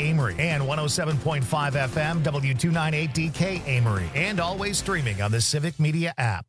Amory, and 107.5 FM W298DK Amory, and always streaming on the Civic Media app.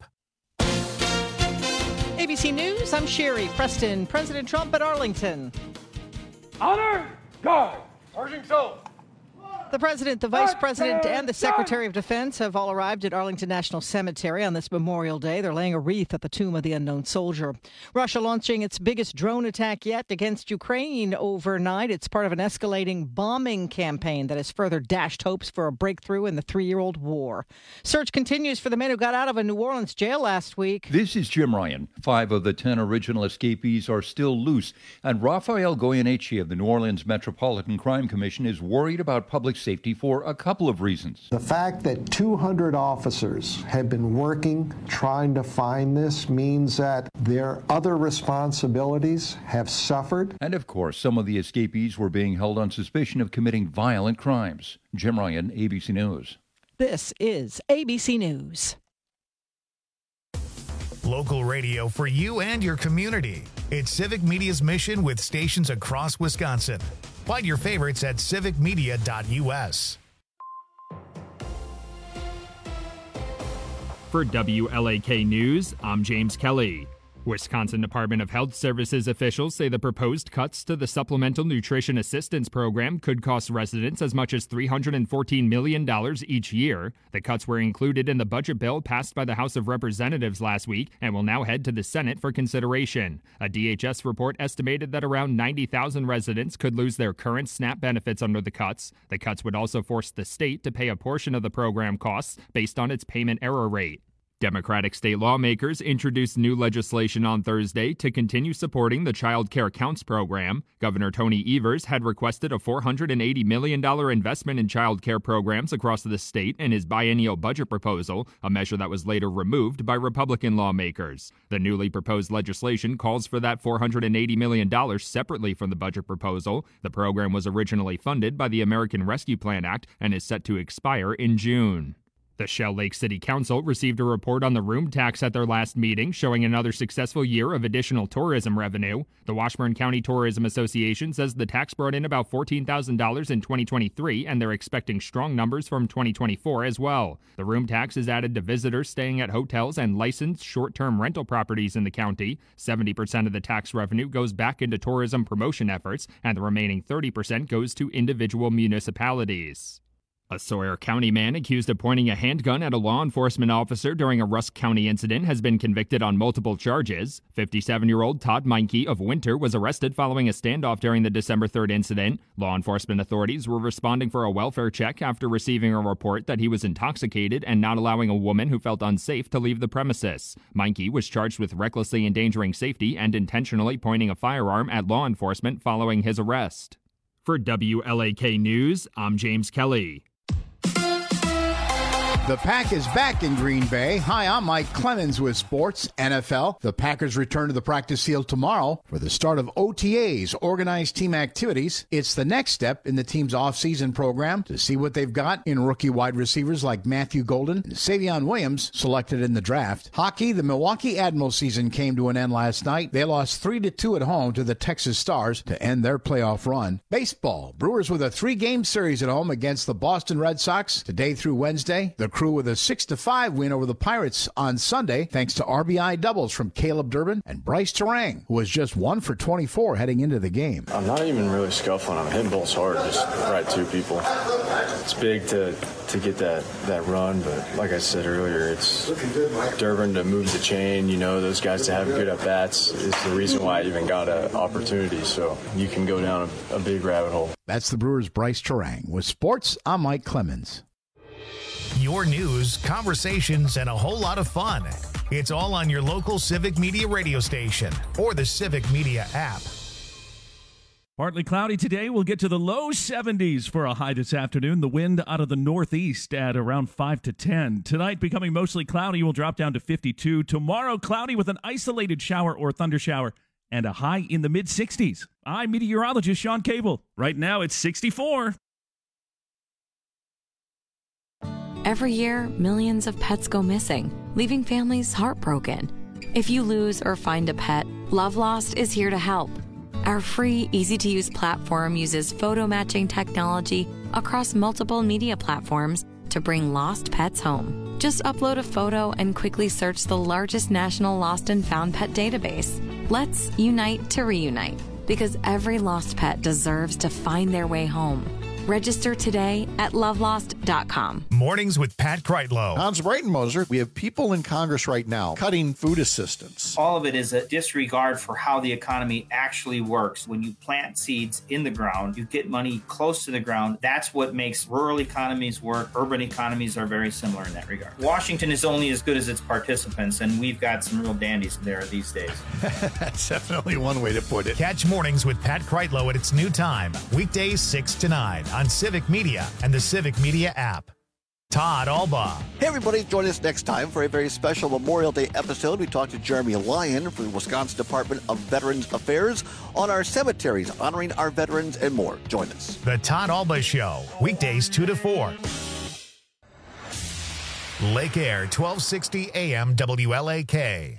ABC News, I'm Sherry Preston. President Trump at Arlington. Honor guard. Marching souls. The president, the vice president, and the secretary of defense have all arrived at Arlington National Cemetery on this Memorial Day. They're laying a wreath at the tomb of the unknown soldier. Russia launching its biggest drone attack yet against Ukraine overnight. It's part of an escalating bombing campaign that has further dashed hopes for a breakthrough in the three-year-old war. Search continues for the men who got out of a New Orleans jail last week. This is Jim Ryan. 5 of the 10 original escapees are still loose, and Rafael Goyeneche of the New Orleans Metropolitan Crime Commission is worried about public safety for a couple of reasons. The fact that 200 officers have been working trying to find this means that their other responsibilities have suffered. And of course, some of the escapees were being held on suspicion of committing violent crimes. Jim Ryan, ABC News. This is ABC News. Local radio for you and your community. It's Civic Media's mission with stations across Wisconsin. Find your favorites at civicmedia.us. For WLAK News, I'm James Kelly. Wisconsin Department of Health Services officials say the proposed cuts to the Supplemental Nutrition Assistance Program could cost residents as much as $314 million each year. The cuts were included in the budget bill passed by the House of Representatives last week and will now head to the Senate for consideration. A DHS report estimated that around 90,000 residents could lose their current SNAP benefits under the cuts. The cuts would also force the state to pay a portion of the program costs based on its payment error rate. Democratic state lawmakers introduced new legislation on Thursday to continue supporting the Child Care Counts program. Governor Tony Evers had requested a $480 million investment in child care programs across the state in his biennial budget proposal, a measure that was later removed by Republican lawmakers. The newly proposed legislation calls for that $480 million separately from the budget proposal. The program was originally funded by the American Rescue Plan Act and is set to expire in June. The Shell Lake City Council received a report on the room tax at their last meeting, showing another successful year of additional tourism revenue. The Washburn County Tourism Association says the tax brought in about $14,000 in 2023, and they're expecting strong numbers from 2024 as well. The room tax is added to visitors staying at hotels and licensed short-term rental properties in the county. 70% of the tax revenue goes back into tourism promotion efforts, and the remaining 30% goes to individual municipalities. A Sawyer County man accused of pointing a handgun at a law enforcement officer during a Rusk County incident has been convicted on multiple charges. 57-year-old Todd Meinke of Winter was arrested following a standoff during the December 3rd incident. Law enforcement authorities were responding for a welfare check after receiving a report that he was intoxicated and not allowing a woman who felt unsafe to leave the premises. Meinke was charged with recklessly endangering safety and intentionally pointing a firearm at law enforcement following his arrest. For WLAK News, I'm James Kelly. The Pack is back in Green Bay. Hi, I'm Mike Clemens with Sports NFL. The Packers return to the practice field tomorrow for the start of OTAs, organized team activities. It's the next step in the team's offseason program to see what they've got in rookie wide receivers like Matthew Golden and Savion Williams, selected in the draft. Hockey, the Milwaukee Admirals season came to an end last night. They lost 3-2 at home to the Texas Stars to end their playoff run. Baseball, Brewers with a 3-game series at home against the Boston Red Sox today through Wednesday. The Crew with a 6-5 win over the Pirates on Sunday, thanks to RBI doubles from Caleb Durbin and Bryce Terang, who was just 1 for 24 heading into the game. I'm not even really scuffling. I'm hitting balls hard, just right to people. It's big to get that run, but like I said earlier, it's Durbin to move the chain. You know, those guys to have good at-bats is the reason why I even got an opportunity, so you can go down a big rabbit hole. That's the Brewers' Bryce Terang. With sports, I'm Mike Clemens. Your news, conversations, and a whole lot of fun. It's all on your local Civic Media radio station or the Civic Media app. Partly cloudy today. We'll get to the low 70s for a high this afternoon. The wind out of the northeast at around 5 to 10. Tonight, becoming mostly cloudy, will drop down to 52. Tomorrow, cloudy with an isolated shower or thundershower and a high in the mid-60s. I'm meteorologist Sean Cable. Right now, it's 64. Every year, millions of pets go missing, leaving families heartbroken. If you lose or find a pet, Love Lost is here to help. Our free, easy-to-use platform uses photo matching technology across multiple media platforms to bring lost pets home. Just upload a photo and quickly search the largest national lost and found pet database. Let's unite to reunite, because every lost pet deserves to find their way home. Register today at lovelost.com. Mornings with Pat Kreitlow. Hans Breitenmoser, we have people in Congress right now cutting food assistance. All of it is a disregard for how the economy actually works. When you plant seeds in the ground, you get money close to the ground. That's what makes rural economies work. Urban economies are very similar in that regard. Washington is only as good as its participants, and we've got some real dandies there these days. That's definitely one way to put it. Catch Mornings with Pat Kreitlow at its new time, weekdays 6 to 9 on Civic Media and the Civic Media app. Todd Albaugh. Hey, everybody. Join us next time for a very special Memorial Day episode. We talked to Jeremy Lyon from the Wisconsin Department of Veterans Affairs on our cemeteries, honoring our veterans and more. Join us. The Todd Albaugh Show, weekdays 2 to 4. Lake Air, 1260 AM WLAK.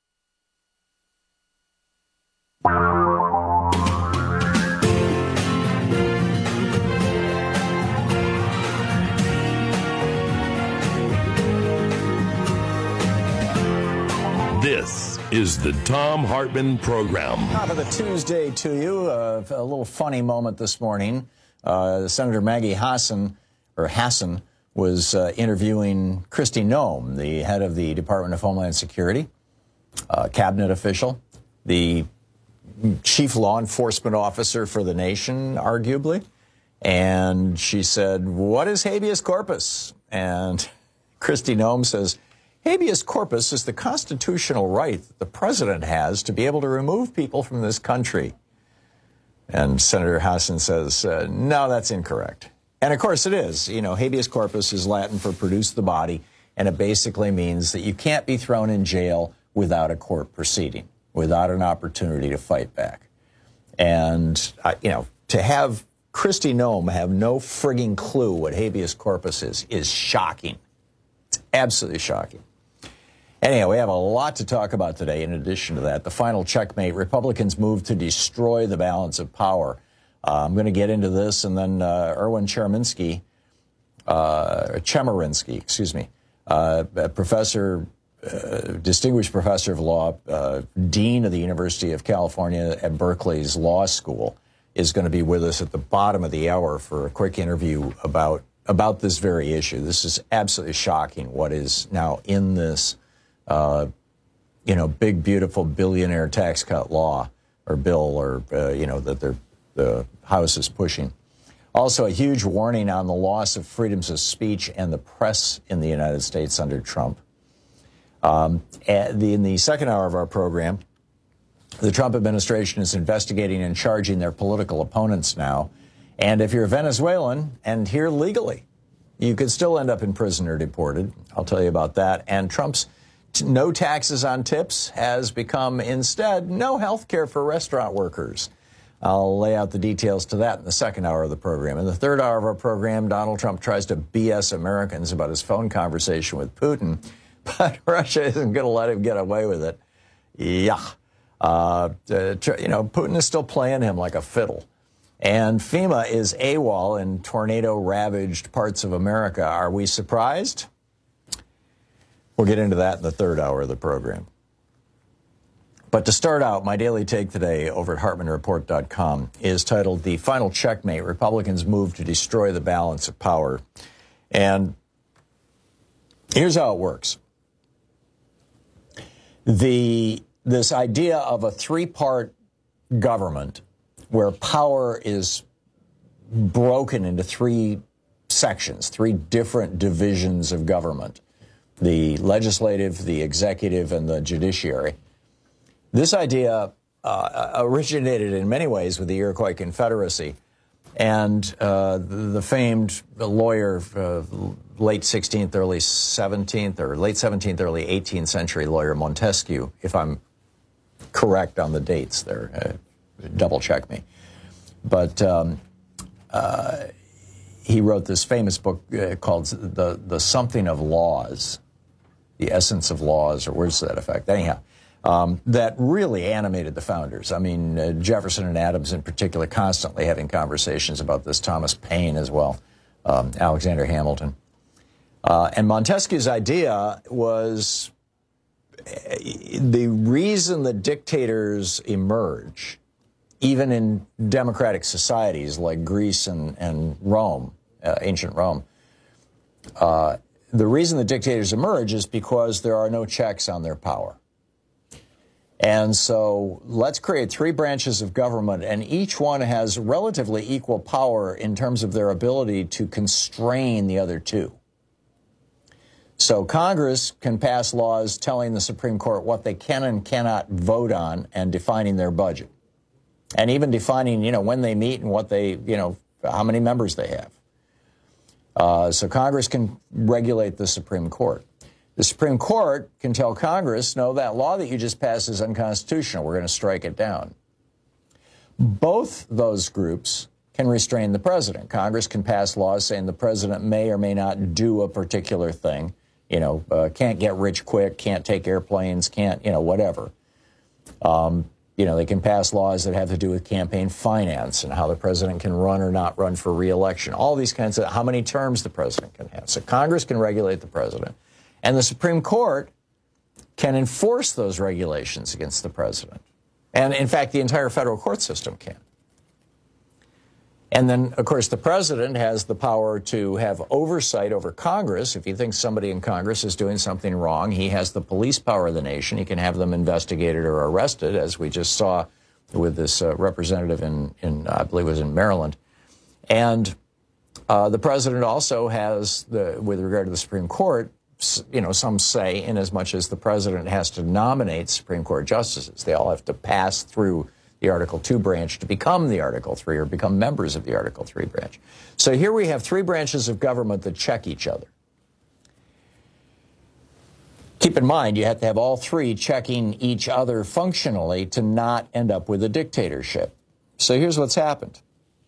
This is the Thom Hartmann Program. Top of the Tuesday to you. A little funny moment this morning. Senator Maggie Hassan was interviewing Kristi Noem, the head of the Department of Homeland Security, cabinet official, the chief law enforcement officer for the nation, arguably. And she said, "What is habeas corpus?" And Kristi Noem says, "Habeas corpus is the constitutional right that the president has to be able to remove people from this country." And Senator Hassan says, "No, that's incorrect." And of course it is. You know, habeas corpus is Latin for produce the body, and it basically means that you can't be thrown in jail without a court proceeding, without an opportunity to fight back. And, to have Kristi Noem have no frigging clue what habeas corpus is shocking. It's absolutely shocking. Anyhow, we have a lot to talk about today. In addition to that, the final checkmate, Republicans move to destroy the balance of power. I'm going to get into this, and then Erwin Chemerinsky, distinguished professor of law, dean of the University of California at Berkeley's Law School, is going to be with us at the bottom of the hour for a quick interview about this very issue. This is absolutely shocking what is now in this big, beautiful billionaire tax cut law or bill that the House is pushing. Also, a huge warning on the loss of freedoms of speech and the press in the United States under Trump. In the second hour of our program, the Trump administration is investigating and charging their political opponents now. And if you're a Venezuelan and here legally, you could still end up in prison or deported. I'll tell you about that. And Trump's no taxes on tips has become instead no health care for restaurant workers. I'll lay out the details to that in the second hour of the program. In the third hour of our program, Donald Trump tries to BS Americans about his phone conversation with Putin, but Russia isn't going to let him get away with it. Yeah. Putin is still playing him like a fiddle. And FEMA is AWOL in tornado-ravaged parts of America. Are we surprised? We'll get into that in the third hour of the program. But to start out, my daily take today over at HartmannReport.com is titled "The Final Checkmate, Republicans Move to Destroy the Balance of Power." And here's how it works. This idea of a three-part government where power is broken into three sections, three different divisions of government, the legislative, the executive, and the judiciary. This idea originated in many ways with the Iroquois Confederacy, and the famed lawyer, late 16th, early 17th, or late 17th, early 18th century lawyer Montesquieu, if I'm correct on the dates there, double check me. But he wrote this famous book called The Something of Laws, The Essence of Laws, or words to that effect. Anyhow, that really animated the founders. I mean, Jefferson and Adams in particular constantly having conversations about this, Thomas Paine as well, Alexander Hamilton. And Montesquieu's idea was the reason that dictators emerge, even in democratic societies like Greece and Rome, ancient Rome, the reason the dictators emerge is because there are no checks on their power. And so let's create 3 branches of government, and each one has relatively equal power in terms of their ability to constrain the other 2. So Congress can pass laws telling the Supreme Court what they can and cannot vote on and defining their budget. And even defining, when they meet and what they, how many members they have. So Congress can regulate the Supreme Court. The Supreme Court can tell Congress, no, that law that you just passed is unconstitutional. We're going to strike it down. Both those groups can restrain the president. Congress can pass laws saying the president may or may not do a particular thing. Can't get rich quick, can't take airplanes, can't, whatever. They can pass laws that have to do with campaign finance and how the president can run or not run for re-election. All these kinds of, how many terms the president can have. So Congress can regulate the president. And the Supreme Court can enforce those regulations against the president. And, in fact, the entire federal court system can. And then, of course, the president has the power to have oversight over Congress. If he thinks somebody in Congress is doing something wrong, he has the police power of the nation. He can have them investigated or arrested, as we just saw with this representative in I believe it was in Maryland. And the president also has, with regard to the Supreme Court, some say in as much as the president has to nominate Supreme Court justices. They all have to pass through the Article II branch to become the Article III or become members of the Article III branch. So here we have 3 branches of government that check each other. Keep in mind, you have to have all 3 checking each other functionally to not end up with a dictatorship. So here's what's happened.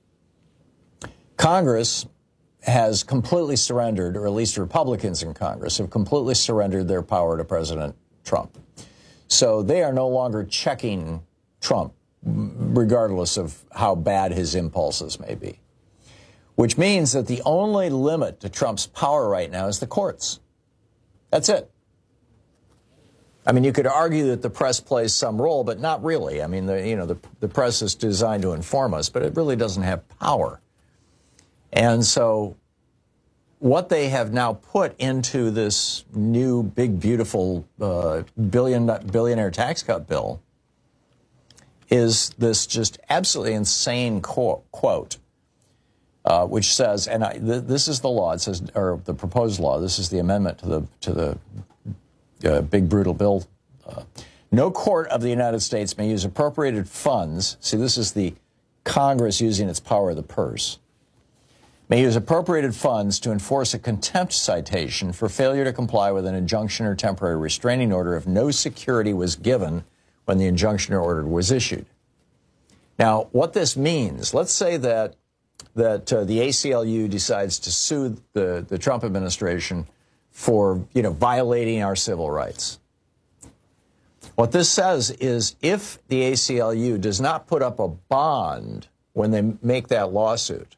Congress has completely surrendered, or at least Republicans in Congress have completely surrendered their power to President Trump. So they are no longer checking Trump, regardless of how bad his impulses may be. Which means that the only limit to Trump's power right now is the courts. That's it. I mean, you could argue that the press plays some role, but not really. I mean, the press is designed to inform us, but it really doesn't have power. And so what they have now put into this new, big, beautiful billionaire tax cut bill is this just absolutely insane quote, which says, and this is the law, it says, or the proposed law, this is the amendment to the big, brutal bill. No court of the United States may use appropriated funds. See, this is the Congress using its power of the purse. May use appropriated funds to enforce a contempt citation for failure to comply with an injunction or temporary restraining order if no security was given when the injunction or order was issued. Now, what this means, let's say that the ACLU decides to sue the Trump administration for, violating our civil rights. What this says is if the ACLU does not put up a bond when they make that lawsuit,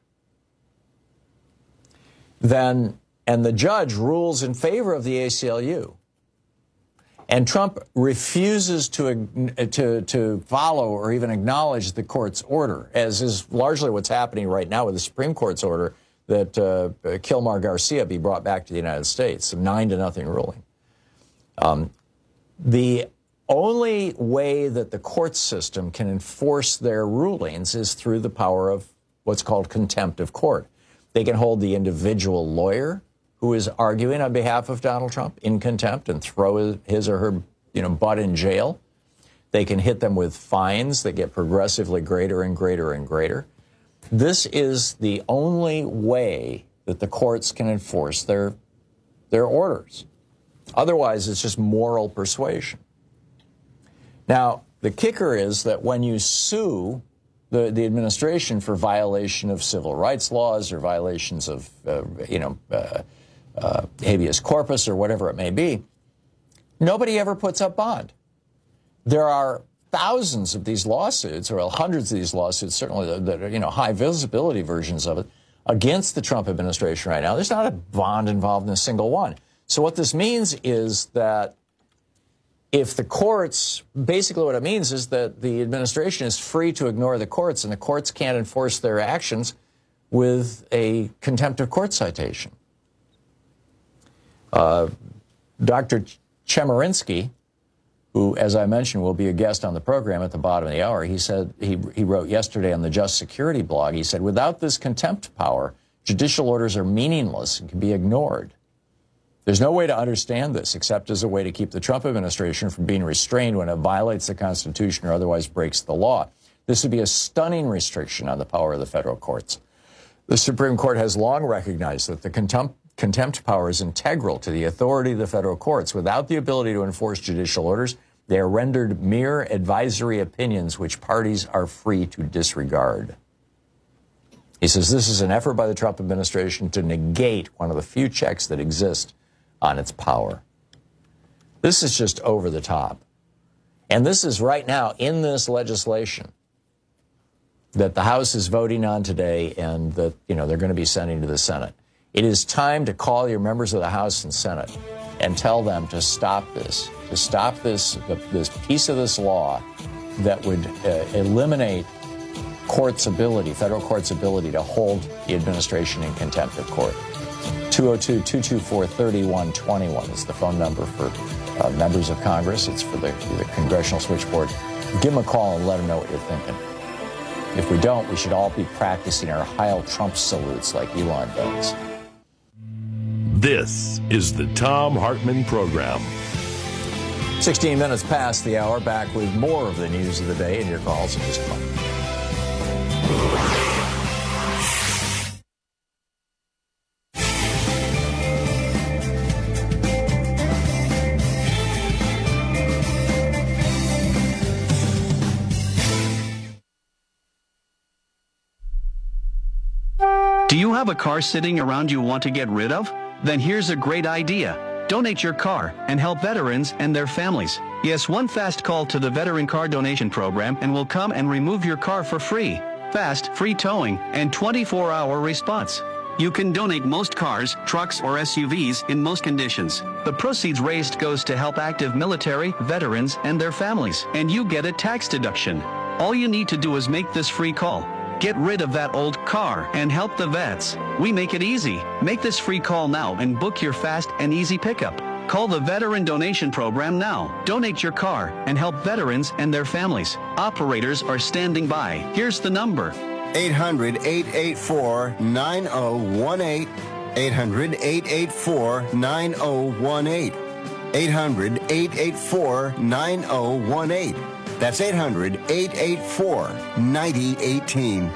then, and the judge rules in favor of the ACLU, and Trump refuses to follow or even acknowledge the court's order, as is largely what's happening right now with the Supreme Court's order that Kilmar Garcia be brought back to the United States, a 9-0 ruling. The only way that the court system can enforce their rulings is through the power of what's called contempt of court. They can hold the individual lawyer who is arguing on behalf of Donald Trump in contempt and throw his or her, butt in jail. They can hit them with fines that get progressively greater and greater and greater. This is the only way that the courts can enforce their orders. Otherwise, it's just moral persuasion. Now, the kicker is that when you sue the administration for violation of civil rights laws or violations of, habeas corpus or whatever it may be, nobody ever puts up bond. there are thousands of these lawsuits, or hundreds of these lawsuits, certainly that are, high visibility versions of it, against the Trump administration right now. There's not a bond involved in a single one. So what this means is that if the courts, basically what it means is that the administration is free to ignore the courts, and the courts can't enforce their actions with a contempt of court citation. Dr. Chemerinsky, who, as I mentioned, will be a guest on the program at the bottom of the hour, he said, he wrote yesterday on the Just Security blog, he said, without this contempt power, judicial orders are meaningless and can be ignored. There's no way to understand this except as a way to keep the Trump administration from being restrained when it violates the Constitution or otherwise breaks the law. This would be a stunning restriction on the power of the federal courts. The Supreme Court has long recognized that the contempt power is integral to the authority of the federal courts. Without the ability to enforce judicial orders, they are rendered mere advisory opinions which parties are free to disregard. He says this is an effort by the Trump administration to negate one of the few checks that exist on its power. This is just over the top. And this is right now in this legislation that the House is voting on today and that, they're going to be sending to the Senate. It is time to call your members of the House and Senate and tell them to stop this, this piece of this law that would eliminate federal court's ability to hold the administration in contempt of court. 202-224-3121 is the phone number for members of Congress. It's for the Congressional Switchboard. Give them a call and let them know what you're thinking. If we don't, we should all be practicing our Heil Trump salutes like Elon does. This is the Thom Hartmann Program. 16 minutes past the hour, back with more of the news of the day and your calls in just a moment. Do you have a car sitting around you want to get rid of? Then here's a great idea. Donate your car and help veterans and their families. Yes, one fast call to the Veteran Car Donation Program and we'll come and remove your car for free. Fast, free towing, and 24-hour response. You can donate most cars, trucks, or SUVs in most conditions. The proceeds raised goes to help active military, veterans, and their families. And you get a tax deduction. All you need to do is make this free call. Get rid of that old car and help the vets. We make it easy. Make this free call now and book your fast and easy pickup. Call the Veteran Donation Program now. Donate your car and help veterans and their families. Operators are standing by. Here's the number. 800-884-9018. 800-884-9018. 800-884-9018. That's 800-884-9018.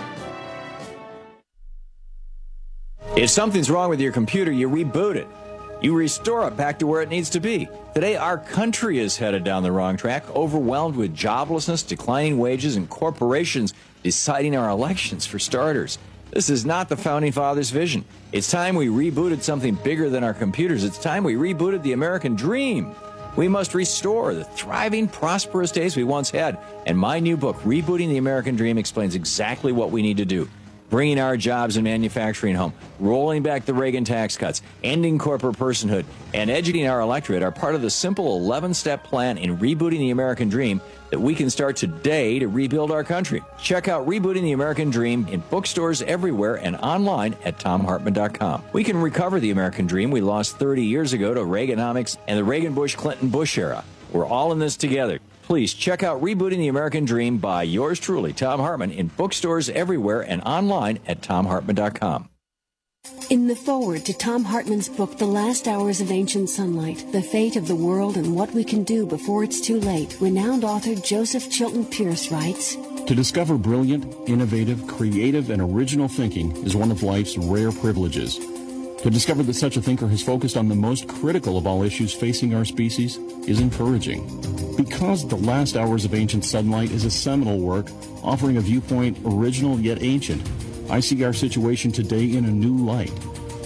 If something's wrong with your computer, you reboot it. You restore it back to where it needs to be. Today, our country is headed down the wrong track, overwhelmed with joblessness, declining wages, and corporations deciding our elections for starters. This is not the Founding Fathers' vision. It's time we rebooted something bigger than our computers. It's time we rebooted the American dream. We must restore the thriving, prosperous days we once had. And my new book, Rebooting the American Dream, explains exactly what we need to do. Bringing our jobs and manufacturing home, rolling back the Reagan tax cuts, ending corporate personhood, and educating our electorate are part of the simple 11-step plan in rebooting the American dream that we can start today to rebuild our country. Check out Rebooting the American Dream in bookstores everywhere and online at TomHartmann.com. We can recover the American dream we lost 30 years ago to Reaganomics and the Reagan-Bush-Clinton-Bush era. We're all in this together. Please check out Rebooting the American Dream by yours truly, Thom Hartmann, in bookstores everywhere and online at TomHartmann.com. In the foreword to Thom Hartmann's book, The Last Hours of Ancient Sunlight, The Fate of the World and What We Can Do Before It's Too Late, renowned author Joseph Chilton Pierce writes, To discover brilliant, innovative, creative, and original thinking is one of life's rare privileges. To discover that such a thinker has focused on the most critical of all issues facing our species is encouraging. Because The Last Hours of Ancient Sunlight is a seminal work offering a viewpoint original yet ancient, I see our situation today in a new light.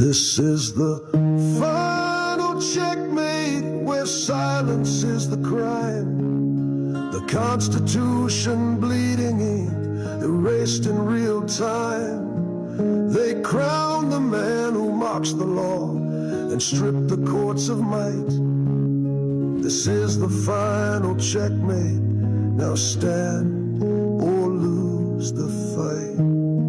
This is the final checkmate, where silence is the crime. The Constitution bleeding ink, erased in real time. They crown the man who mocks the law and strip the courts of might. This is the final checkmate. Now stand or lose the fight.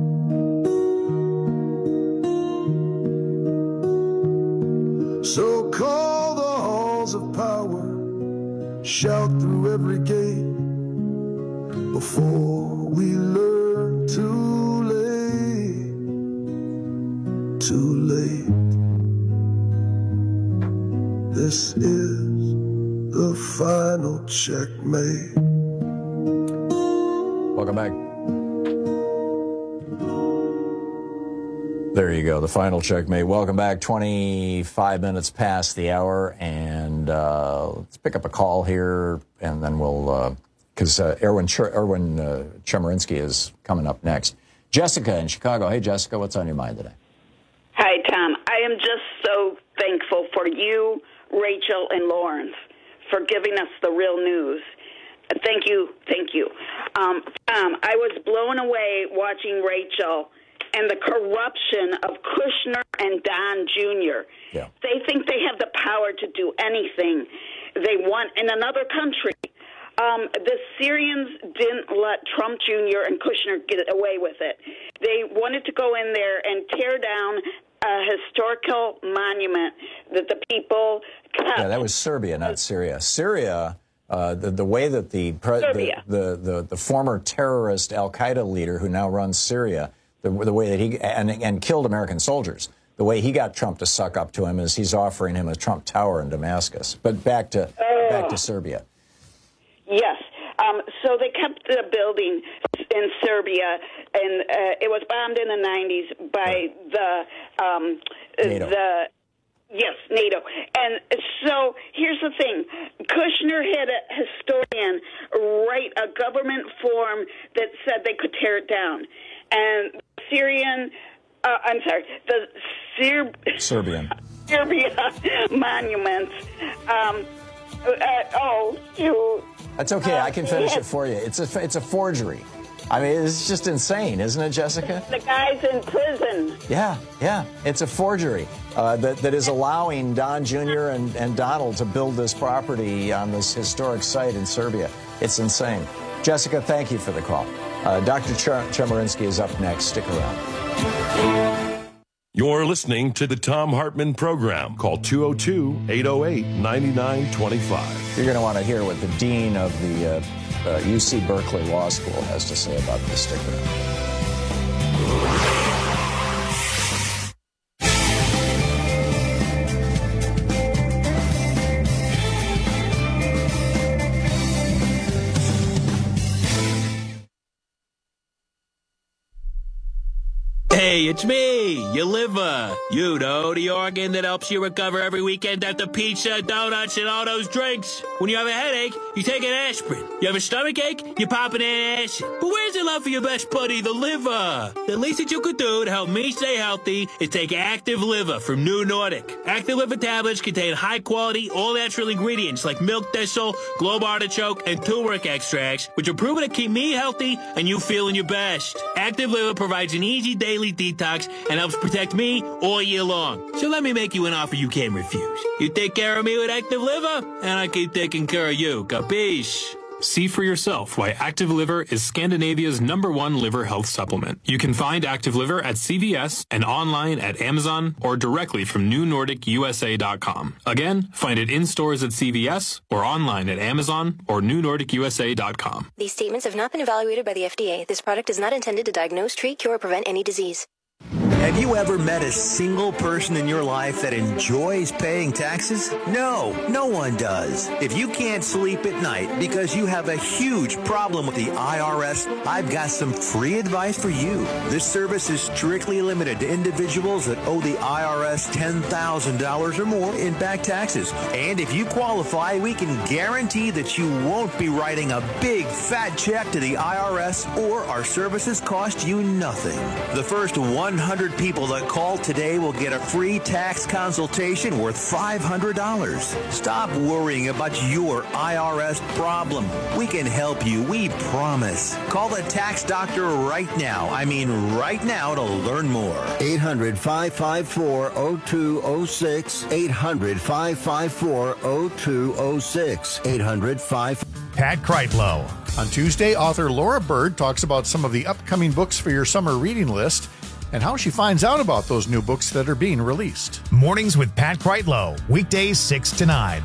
So call the halls of power, shout through every gate, before we learn too late, too late. This is the final checkmate. Welcome back. There you go, the final checkmate. Welcome back. 25 minutes past the hour, and let's pick up a call here, and then we'll, because Erwin Chemerinsky is coming up next. Jessica in Chicago. Hey, Jessica, what's on your mind today? Hi, Tom. I am just so thankful for you, Rachel, and Lawrence for giving us the real news. Thank you. Tom, I was blown away watching Rachel and the corruption of Kushner and Don Jr. Yeah. They think they have the power to do anything they want in another country. The Syrians didn't let Trump Jr. and Kushner get away with it. They wanted to go in there and tear down a historical monument that the people kept. Yeah, that was Serbia, not Syria. Syria, the way that the former terrorist Al-Qaeda leader who now runs Syria, the way that he and killed American soldiers, the way he got Trump to suck up to him is he's offering him a Trump Tower in Damascus. But back to Serbia. Yes. So they kept the building in Serbia, and it was bombed in the 90s by NATO. NATO. And so here's the thing. Kushner had a historian write a government form that said they could tear it down. And Serbian monuments. That's okay. I can finish it for you. It's a forgery. I mean, it's just insane, isn't it, Jessica? The guy's in prison. Yeah. It's a forgery that is allowing Don Jr. and Donald to build this property on this historic site in Serbia. It's insane. Jessica, thank you for the call. Dr. Chemerinsky is up next. Stick around. You're listening to the Thom Hartmann Program. Call 202-808-9925. You're going to want to hear what the dean of the UC Berkeley Law School has to say about this. Stick around. Hey, it's me, your liver. You know, the organ that helps you recover every weekend after pizza, donuts, and all those drinks. When you have a headache, you take an aspirin. You have a stomachache, you pop an antacid. But where's the love for your best buddy, the liver? The least that you could do to help me stay healthy is take Active Liver from New Nordic. Active Liver tablets contain high-quality, all-natural ingredients like milk thistle, globe artichoke, and turmeric extracts, which are proven to keep me healthy and you feeling your best. Active Liver provides an easy daily detox and helps protect me all year long. So let me make you an offer you can't refuse. You take care of me with Active Liver, and I keep taking care of you. Capiche? See for yourself why Active Liver is Scandinavia's #1 liver health supplement. You can find Active Liver at CVS and online at Amazon or directly from NewNordicUSA.com. Again, find it in stores at CVS or online at Amazon or NewNordicUSA.com. These statements have not been evaluated by the FDA. This product is not intended to diagnose, treat, cure, or prevent any disease. Have you ever met a single person in your life that enjoys paying taxes? No, no one does. If you can't sleep at night because you have a huge problem with the IRS, I've got some free advice for you. This service is strictly limited to individuals that owe the IRS $10,000 or more in back taxes. And if you qualify, we can guarantee that you won't be writing a big fat check to the IRS, or our services cost you nothing. The first 100 100 people that call today will get a free tax consultation worth $500. Stop worrying about your IRS problem. We can help you, we promise. Call the tax doctor right now. I mean right now to learn more. 800-554-0206. 800-554-0206. 800-5... Pat Kreitlow. On Tuesday, author Laura Bird talks about some of the upcoming books for your summer reading list and how she finds out about those new books that are being released. Mornings with Pat Kreitlow, weekdays 6 to 9.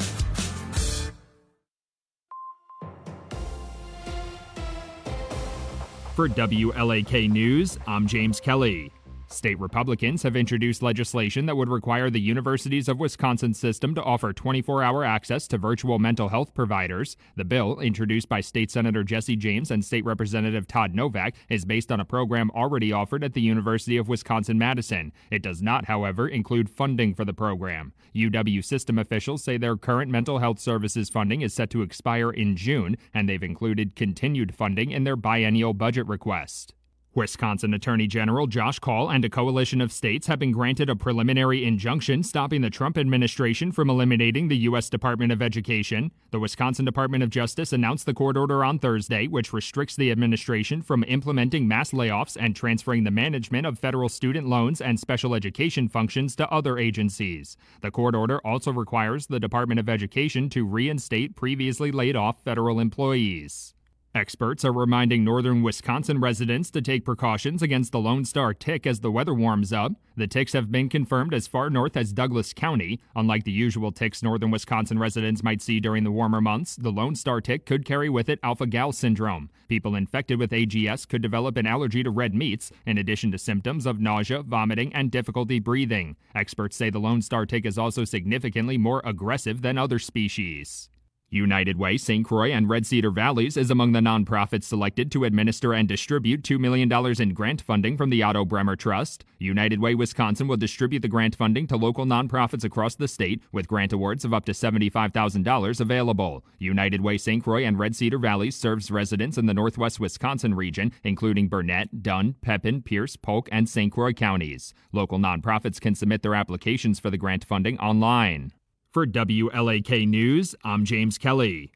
For WLAK News, I'm James Kelly. State Republicans have introduced legislation that would require the Universities of Wisconsin system to offer 24-hour access to virtual mental health providers. The bill, introduced by State Senator Jesse James and State Representative Todd Novak, is based on a program already offered at the University of Wisconsin-Madison. It does not, however, include funding for the program. UW system officials say their current mental health services funding is set to expire in June, and they've included continued funding in their biennial budget request. Wisconsin Attorney General Josh Kaul and a coalition of states have been granted a preliminary injunction stopping the Trump administration from eliminating the U.S. Department of Education. The Wisconsin Department of Justice announced the court order on Thursday, which restricts the administration from implementing mass layoffs and transferring the management of federal student loans and special education functions to other agencies. The court order also requires the Department of Education to reinstate previously laid off federal employees. Experts are reminding northern Wisconsin residents to take precautions against the Lone Star tick as the weather warms up. The ticks have been confirmed as far north as Douglas County. Unlike the usual ticks northern Wisconsin residents might see during the warmer months, the Lone Star tick could carry with it alpha-gal syndrome. People infected with AGS could develop an allergy to red meats, in addition to symptoms of nausea, vomiting, and difficulty breathing. Experts say the Lone Star tick is also significantly more aggressive than other species. United Way, St. Croix, and Red Cedar Valleys is among the nonprofits selected to administer and distribute $2 million in grant funding from the Otto Bremer Trust. United Way Wisconsin will distribute the grant funding to local nonprofits across the state, with grant awards of up to $75,000 available. United Way, St. Croix, and Red Cedar Valleys serves residents in the northwest Wisconsin region, including Burnett, Dunn, Pepin, Pierce, Polk, and St. Croix counties. Local nonprofits can submit their applications for the grant funding online. For WLAK News, I'm James Kelly.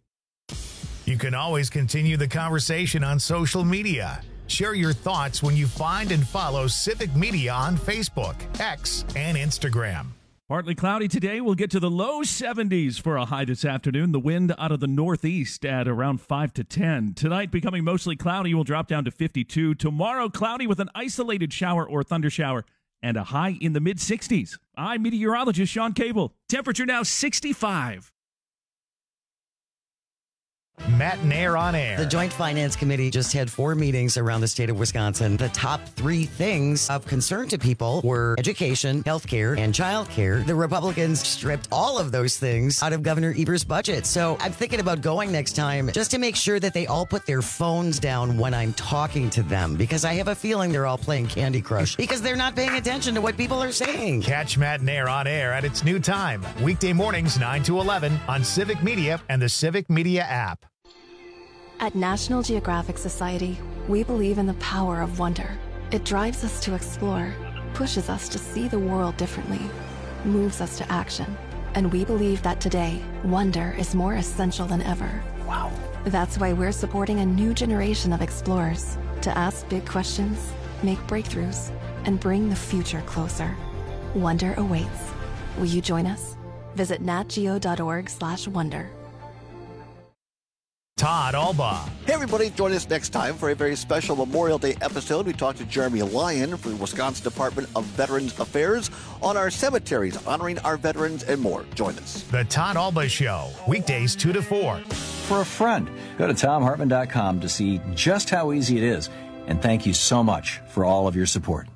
You can always continue the conversation on social media. Share your thoughts when you find and follow Civic Media on Facebook, X, and Instagram. Partly cloudy today. We'll get to the low 70s for a high this afternoon. The wind out of the northeast at around 5 to 10. Tonight, becoming mostly cloudy, will drop down to 52. Tomorrow, cloudy with an isolated shower or thundershower and a high in the mid-60s. I'm meteorologist Sean Cable. Temperature now 65. Matt Nair on air. The Joint Finance Committee just had 4 meetings around the state of Wisconsin. The top 3 things of concern to people were education, healthcare, and childcare. The Republicans stripped all of those things out of Governor Eber's budget. So I'm thinking about going next time just to make sure that they all put their phones down when I'm talking to them, because I have a feeling they're all playing Candy Crush because they're not paying attention to what people are saying. Catch Matt Nair on air at its new time, weekday mornings 9 to 11 on Civic Media and the Civic Media app. At National Geographic Society, we believe in the power of wonder. It drives us to explore, pushes us to see the world differently, moves us to action. And we believe that today, wonder is more essential than ever. Wow. That's why we're supporting a new generation of explorers to ask big questions, make breakthroughs, and bring the future closer. Wonder awaits. Will you join us? Visit natgeo.org/wonder. Todd Alba. Hey, everybody, join us next time for a very special Memorial Day episode. We talk to Jeremy Lyon from the Wisconsin Department of Veterans Affairs on our cemeteries, honoring our veterans and more. Join us. The Todd Alba Show, weekdays 2 to 4. For a friend, go to TomHartman.com to see just how easy it is. And thank you so much for all of your support.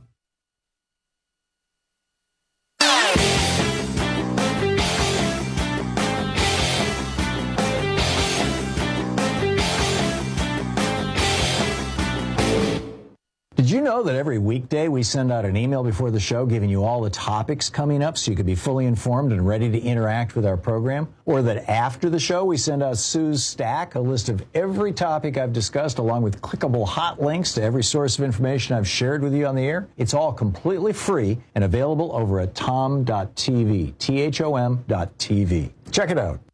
Did you know know that every weekday we send out an email before the show giving you all the topics coming up so you can be fully informed and ready to interact with our program? Or that after the show we send out Sue's Stack, a list of every topic I've discussed along with clickable hot links to every source of information I've shared with you on the air? It's all completely free and available over at tom.tv, THOM.tv. Check it out.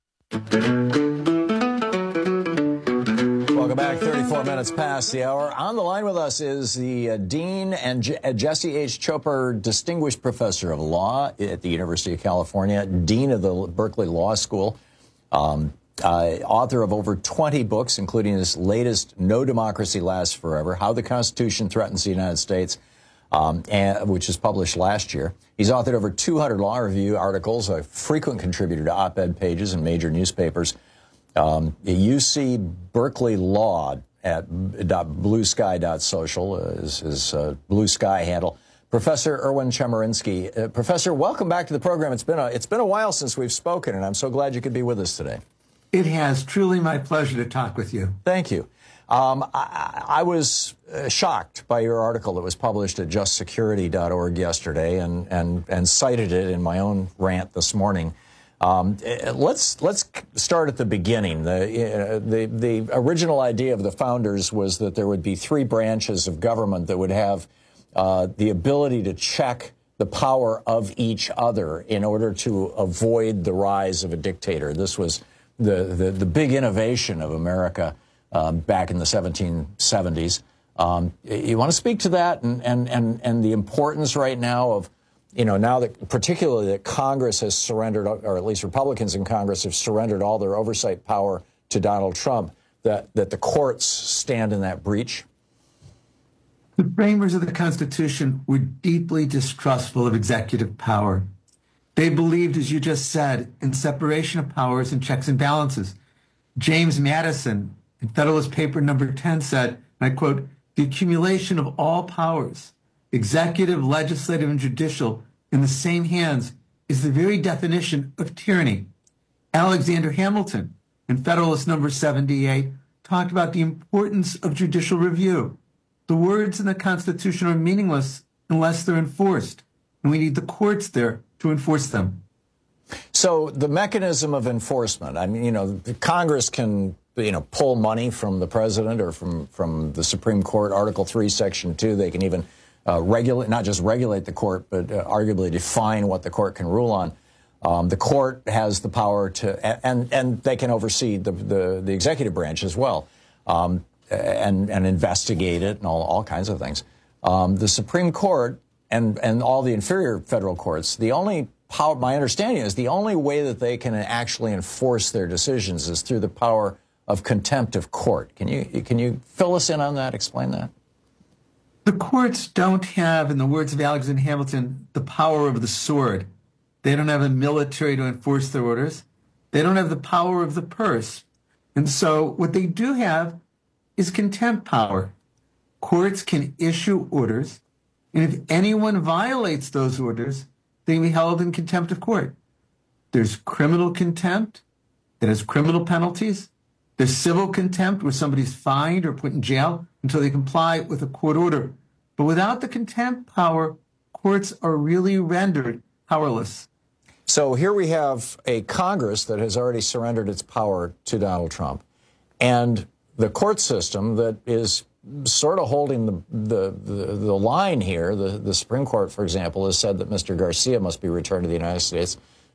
Welcome back. 34 minutes past the hour. On the line with us is the Dean and Jesse H. Chopra Distinguished Professor of Law at the University of California, Dean of the Berkeley Law School, author of over 20 books, including his latest, No Democracy Lasts Forever, How the Constitution Threatens the United States, which was published last year. He's authored over 200 law review articles, a frequent contributor to op-ed pages in major newspapers. UC Berkeley Law at bluesky.social is his Blue Sky handle. Professor Erwin Chemerinsky. Professor, welcome back to the program. It's been a while since we've spoken, and I'm so glad you could be with us today. It has. Truly my pleasure to talk with you. Thank you. I was shocked by your article that was published at justsecurity.org yesterday and cited it in my own rant this morning. Let's start at the beginning. The original idea of the founders was that there would be three branches of government that would have the ability to check the power of each other in order to avoid the rise of a dictator. This was the big innovation of America back in the 1770s. You want to speak to that and the importance right now of, now that particularly that Congress has surrendered, or at least Republicans in Congress have surrendered all their oversight power to Donald Trump, that the courts stand in that breach? The framers of the Constitution were deeply distrustful of executive power. They believed, as you just said, in separation of powers and checks and balances. James Madison, in Federalist Paper number 10, said, and I quote, "The accumulation of all powers, executive, legislative, and judicial, in the same hands is the very definition of tyranny." Alexander Hamilton, in Federalist number 78, talked about the importance of judicial review. The words in the Constitution are meaningless unless they're enforced, and we need the courts there to enforce them. So the mechanism of enforcement, I mean, Congress can, pull money from the president or from the Supreme Court, Article 3, Section 2. They can even not just regulate the court, but arguably define what the court can rule on. The court has the power to, and they can oversee the executive branch as well, and investigate it and all kinds of things. The Supreme Court and all the inferior federal courts, the only power, my understanding is, the only way that they can actually enforce their decisions is through the power of contempt of court. Can you fill us in on that? Explain that. The courts don't have, in the words of Alexander Hamilton, the power of the sword. They don't have a military to enforce their orders. They don't have the power of the purse. And so what they do have is contempt power. Courts can issue orders, and if anyone violates those orders, they can be held in contempt of court. There's criminal contempt that has criminal penalties. There's civil contempt where somebody's fined or put in jail until they comply with a court order. But without the contempt power, courts are really rendered powerless. So here we have a Congress that has already surrendered its power to Donald Trump, and the court system that is sort of holding the line here. The Supreme Court, for example, has said that Mr. Garcia must be returned to the United States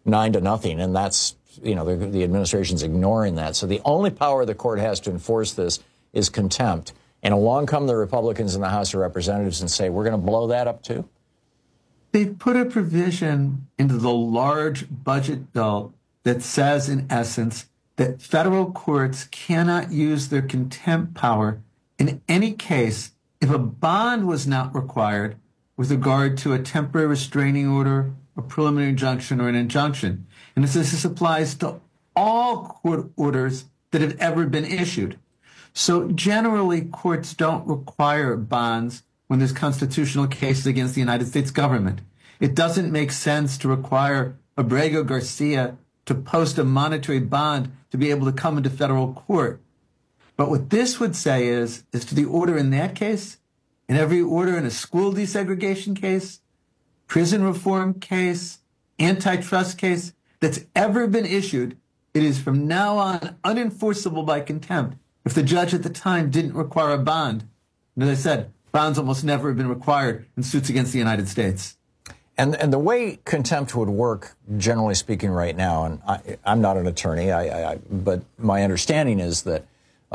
9-0, and that's, the administration's ignoring that. So the only power the court has to enforce this is contempt. And along come the Republicans in the House of Representatives and say, we're going to blow that up too? They've put a provision into the large budget bill that says, in essence, that federal courts cannot use their contempt power in any case if a bond was not required with regard to a temporary restraining order, a preliminary injunction, or an injunction. And this applies to all court orders that have ever been issued. So generally, courts don't require bonds when there's constitutional cases against the United States government. It doesn't make sense to require Abrego Garcia to post a monetary bond to be able to come into federal court. But what this would say is to the order in that case, in every order in a school desegregation case, prison reform case, antitrust case that's ever been issued, it is from now on unenforceable by contempt if the judge at the time didn't require a bond. And as I said, bonds almost never have been required in suits against the United States. And the way contempt would work, generally speaking, right now, and I'm not an attorney, but my understanding is that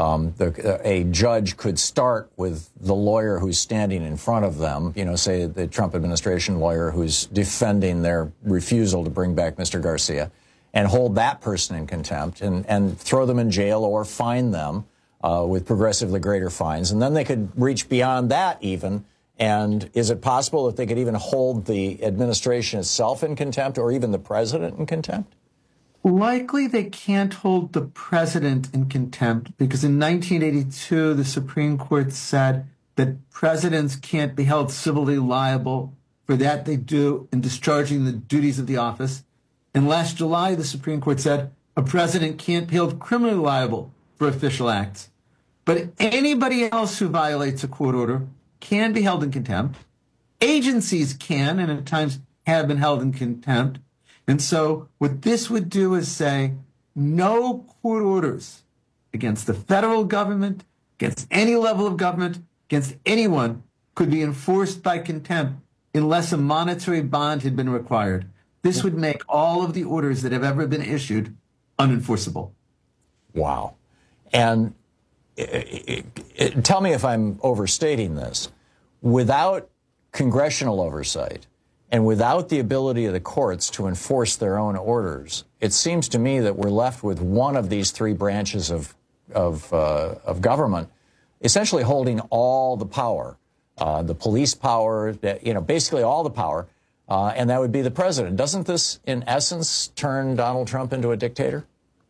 a judge could start with the lawyer who's standing in front of them, say the Trump administration lawyer who's defending their refusal to bring back Mr. Garcia, and hold that person in contempt and throw them in jail or fine them with progressively greater fines. And then they could reach beyond that even. And is it possible that they could even hold the administration itself in contempt or even the president in contempt? Likely they can't hold the president in contempt because in 1982, the Supreme Court said that presidents can't be held civilly liable for that they do in discharging the duties of the office. And last July, the Supreme Court said a president can't be held criminally liable for official acts. But anybody else who violates a court order can be held in contempt. Agencies can, and at times have been held in contempt. And so what this would do is say no court orders against the federal government, against any level of government, against anyone could be enforced by contempt unless a monetary bond had been required. This would make all of the orders that have ever been issued unenforceable. Wow. And tell me if I'm overstating this. Without congressional oversight and without the ability of the courts to enforce their own orders, it seems to me that we're left with one of these three branches of government essentially holding all the power, the police power, basically all the power, and that would be the president. Doesn't this, in essence, turn Donald Trump into a dictator?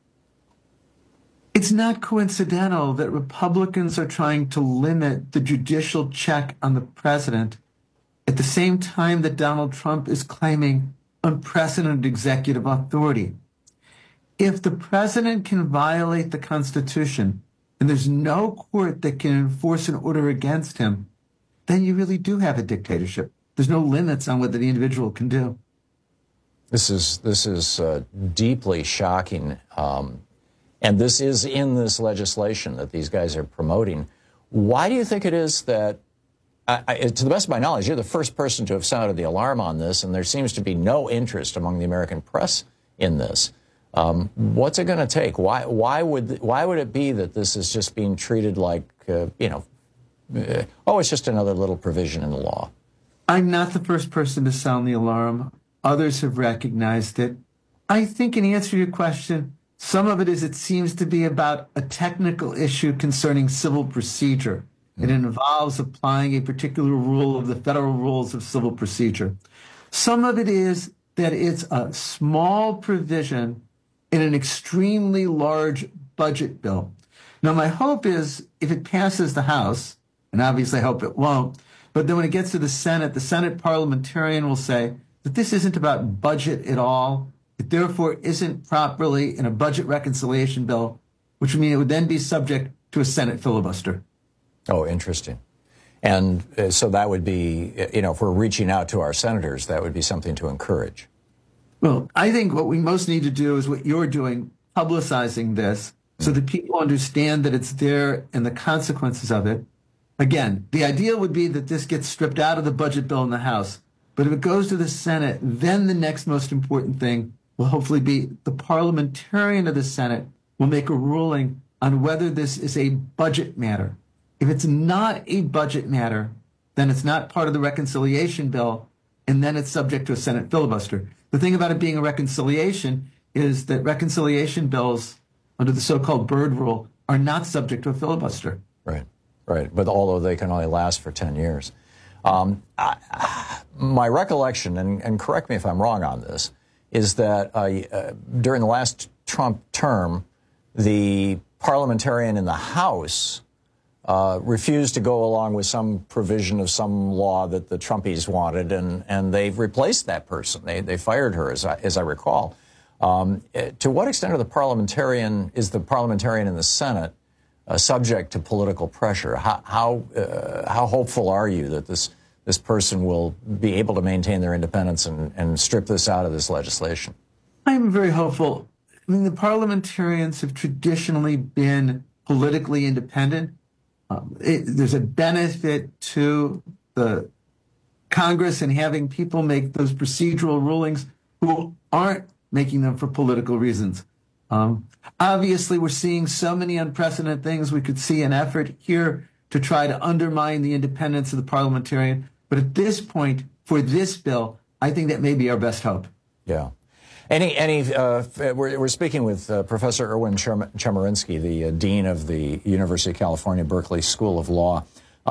It's not coincidental that Republicans are trying to limit the judicial check on the president at the same time that Donald Trump is claiming unprecedented executive authority. If the president can violate the Constitution and there's no court that can enforce an order against him, then you really do have a dictatorship. There's no limits on what the individual can do. This is deeply shocking. And this is in this legislation that these guys are promoting. Why do you think it is that, to the best of my knowledge, you're the first person to have sounded the alarm on this, and there seems to be no interest among the American press in this. What's it going to take? Why would it be that this is just being treated like, it's just another little provision in the law? I'm not the first person to sound the alarm. Others have recognized it. I think in answer to your question, some of it seems to be about a technical issue concerning civil procedure. It involves applying a particular rule of the federal rules of civil procedure. Some of it is that it's a small provision in an extremely large budget bill. Now, my hope is if it passes the House, and obviously I hope it won't, but then when it gets to the Senate parliamentarian will say that this isn't about budget at all. It therefore isn't properly in a budget reconciliation bill, which would mean it would then be subject to a Senate filibuster. Oh, interesting. And so that would be, if we're reaching out to our senators, that would be something to encourage. Well, I think what we most need to do is what you're doing, publicizing this so that people understand that it's there and the consequences of it. Again, the idea would be that this gets stripped out of the budget bill in the House. But if it goes to the Senate, then the next most important thing will hopefully be the parliamentarian of the Senate will make a ruling on whether this is a budget matter. If it's not a budget matter, then it's not part of the reconciliation bill, and then it's subject to a Senate filibuster. The thing about it being a reconciliation is that reconciliation bills under the so-called Byrd rule are not subject to a filibuster. Right. But although they can only last for 10 years. My recollection, and correct me if I'm wrong on this, is that during the last Trump term, the parliamentarian in the House refused to go along with some provision of some law that the Trumpies wanted, and they've replaced that person. They fired her, as I recall. To what extent is the parliamentarian in the Senate subject to political pressure. How hopeful are you that this person will be able to maintain their independence and strip this out of this legislation? I'm very hopeful. I mean, the parliamentarians have traditionally been politically independent. There's a benefit to the Congress in having people make those procedural rulings who aren't making them for political reasons. Obviously, we're seeing so many unprecedented things. We could see an effort here to try to undermine the independence of the parliamentarian. But at this point, for this bill, I think that may be our best hope. Yeah. We're speaking with Professor Erwin Chemerinsky, the Dean of the University of California, Berkeley School of Law,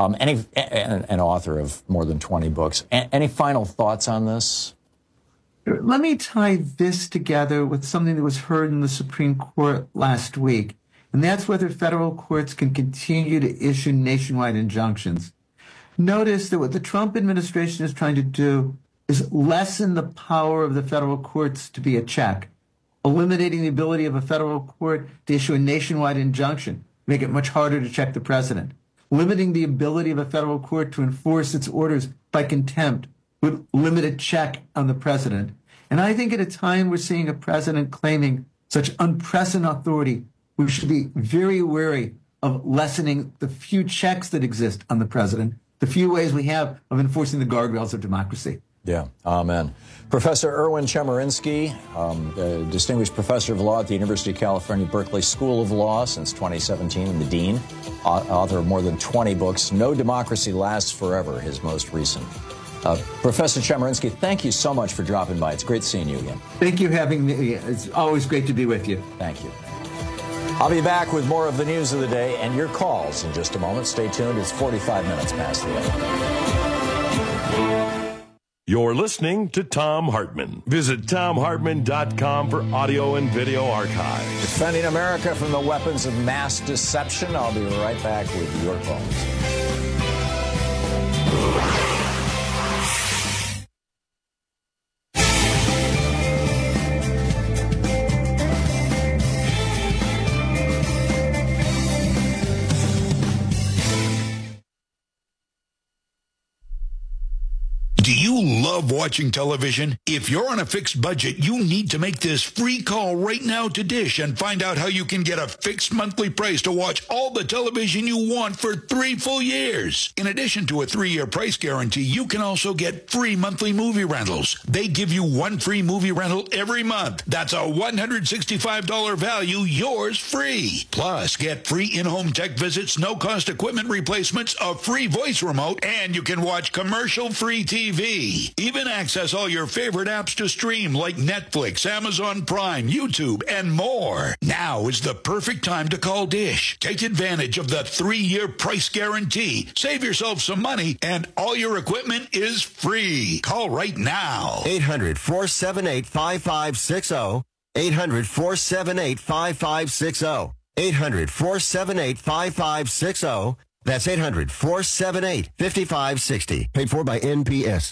and author of more than 20 books. Any final thoughts on this? Let me tie this together with something that was heard in the Supreme Court last week, and that's whether federal courts can continue to issue nationwide injunctions. Notice that what the Trump administration is trying to do is lessen the power of the federal courts to be a check, eliminating the ability of a federal court to issue a nationwide injunction, make it much harder to check the president. Limiting the ability of a federal court to enforce its orders by contempt would limit a check on the president. And I think at a time we're seeing a president claiming such unprecedented authority, we should be very wary of lessening the few checks that exist on the president, the few ways we have of enforcing the guardrails of democracy. Yeah, amen. Professor Erwin Chemerinsky, distinguished professor of law at the University of California, Berkeley School of Law since 2017, and the dean, author of more than 20 books. No Democracy Lasts Forever, his most recent. Professor Chemerinsky, thank you so much for dropping by. It's great seeing you again. Thank you for having me. It's always great to be with you. Thank you. I'll be back with more of the news of the day and your calls in just a moment. Stay tuned. It's 45 minutes past the hour. You're listening to Thom Hartmann. Visit ThomHartmann.com for audio and video archives. Defending America from the weapons of mass deception. I'll be right back with your calls. Do you love watching television? If you're on a fixed budget, you need to make this free call right now to Dish and find out how you can get a fixed monthly price to watch all the television you want for 3 full years. In addition to a 3-year price guarantee, you can also get free monthly movie rentals. They give you 1 free movie rental every month. That's a $165 value, yours free. Plus, get free in-home tech visits, no-cost equipment replacements, a free voice remote, and you can watch commercial-free TV. Even access all your favorite apps to stream like Netflix, Amazon Prime, YouTube, and more. Now is the perfect time to call Dish. Take advantage of the 3-year price guarantee. Save yourself some money, and all your equipment is free. Call right now. 800-478-5560. 800-478-5560. 800-478-5560. That's 800-478-5560. Paid for by NPS.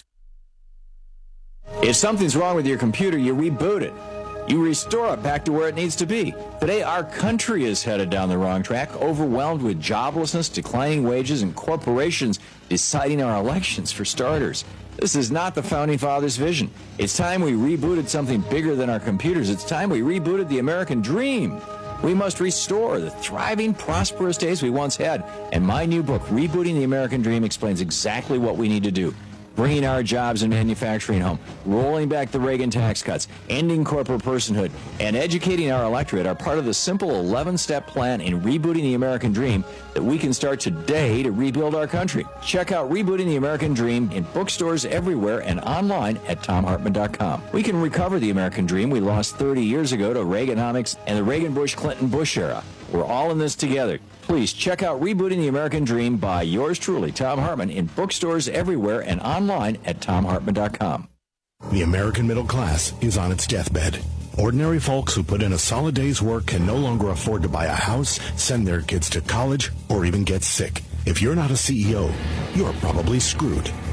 If something's wrong with your computer, you reboot it. You restore it back to where it needs to be. Today, our country is headed down the wrong track, overwhelmed with joblessness, declining wages, and corporations deciding our elections, for starters. This is not the Founding Fathers' vision. It's time we rebooted something bigger than our computers. It's time we rebooted the American dream. We must restore the thriving, prosperous days we once had. And my new book, Rebooting the American Dream, explains exactly what we need to do. Bringing our jobs and manufacturing home, rolling back the Reagan tax cuts, ending corporate personhood, and educating our electorate are part of the simple 11-step plan in rebooting the American dream that we can start today to rebuild our country. Check out Rebooting the American Dream in bookstores everywhere and online at ThomHartmann.com. We can recover the American dream we lost 30 years ago to Reaganomics and the Reagan-Bush-Clinton-Bush era. We're all in this together. Please check out Rebooting the American Dream by yours truly, Thom Hartmann, in bookstores everywhere and online at ThomHartmann.com. The American middle class is on its deathbed. Ordinary folks who put in a solid day's work can no longer afford to buy a house, send their kids to college, or even get sick. If you're not a CEO, you're probably screwed.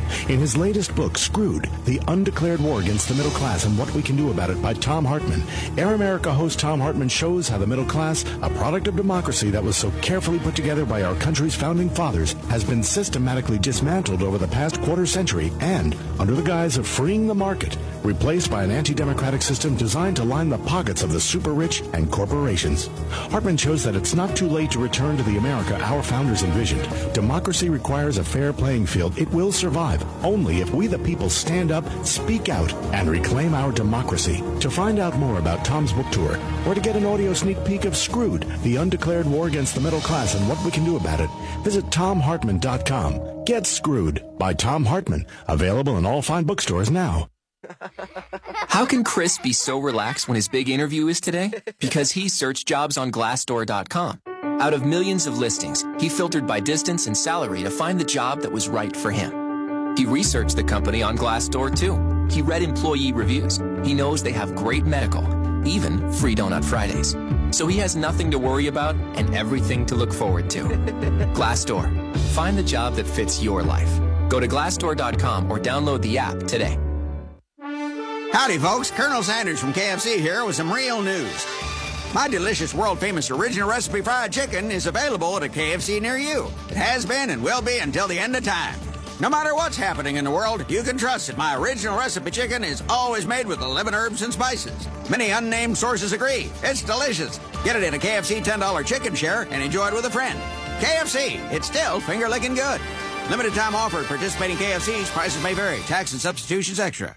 In his latest book, Screwed, The Undeclared War Against the Middle Class and What We Can Do About It by Thom Hartmann, Air America host Thom Hartmann shows how the middle class, a product of democracy that was so carefully put together by our country's founding fathers, has been systematically dismantled over the past quarter century and, under the guise of freeing the market, replaced by an anti-democratic system designed to line the pockets of the super rich and corporations. Hartmann shows that it's not too late to return to the America our founders envisioned. Democracy requires a fair playing field. It will survive only if we the people stand up, speak out, and reclaim our democracy. To find out more about Tom's book tour, or to get an audio sneak peek of Screwed, The Undeclared War Against the Middle Class and What We Can Do About It, visit TomHartmann.com. Get Screwed by Thom Hartmann. Available in all fine bookstores now. How can Chris be so relaxed when his big interview is today? Because he searched jobs on Glassdoor.com. Out of millions of listings, he filtered by distance and salary to find the job that was right for him. He researched the company on Glassdoor too. He read employee reviews. He knows they have great medical, even free Donut Fridays. So he has nothing to worry about and everything to look forward to. Glassdoor. Find the job that fits your life. Go to Glassdoor.com or download the app today. Howdy, folks. Colonel Sanders from KFC here with some real news. My delicious, world-famous original recipe fried chicken is available at a KFC near you. It has been and will be until the end of time. No matter what's happening in the world, you can trust that my original recipe chicken is always made with 11 herbs and spices. Many unnamed sources agree. It's delicious. Get it in a KFC $10 chicken share and enjoy it with a friend. KFC, it's still finger-licking good. Limited time offer at participating KFCs. Prices may vary. Tax and substitutions extra.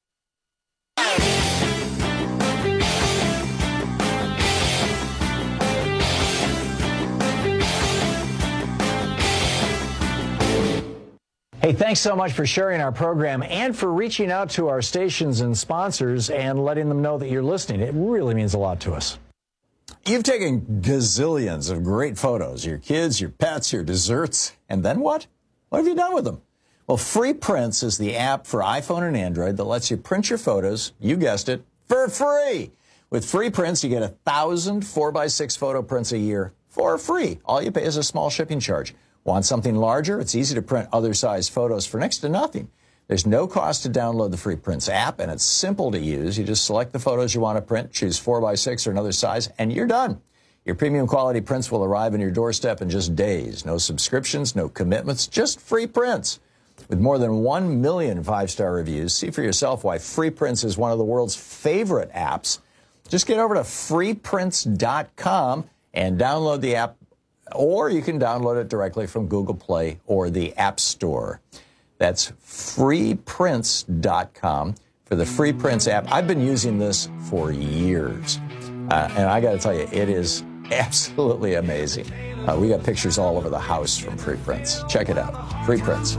Hey, thanks so much for sharing our program and for reaching out to our stations and sponsors and letting them know that you're listening. It really means a lot to us. You've taken gazillions of great photos, your kids, your pets, your desserts, and then what? What have you done with them? Well, Free Prints is the app for iPhone and Android that lets you print your photos, you guessed it, for free. With Free Prints, you get 1,000 4x6 photo prints a year for free. All you pay is a small shipping charge. Want something larger? It's easy to print other size photos for next to nothing. There's no cost to download the Free Prints app, and it's simple to use. You just select the photos you want to print, choose 4x6 or another size, and you're done. Your premium quality prints will arrive on your doorstep in just days. No subscriptions, no commitments, just free prints. With more than 1 million 5-star reviews, see for yourself why Free Prints is one of the world's favorite apps. Just get over to freeprints.com and download the app, or you can download it directly from Google Play or the App Store. That's freeprints.com for the Free Prints app. I've been using this for years, and I got to tell you, it is absolutely amazing. We got pictures all over the house from Free Prints. Check it out. Free Prints.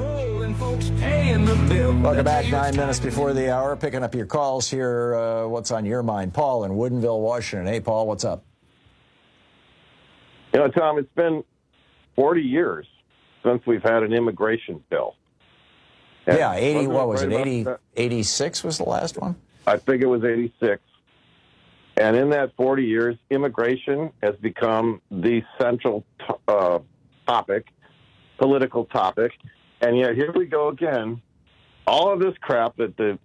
Welcome back. 9 minutes before the hour. Picking up your calls here. What's on your mind? Paul in Woodinville, Washington. Hey, Paul, what's up? You know, Tom, it's been 40 years since we've had an immigration bill. And yeah, 80, what was it, 86 was the last one? I think it was 86. And in that 40 years, immigration has become the central topic, political topic. And yet here we go again. All of this crap that the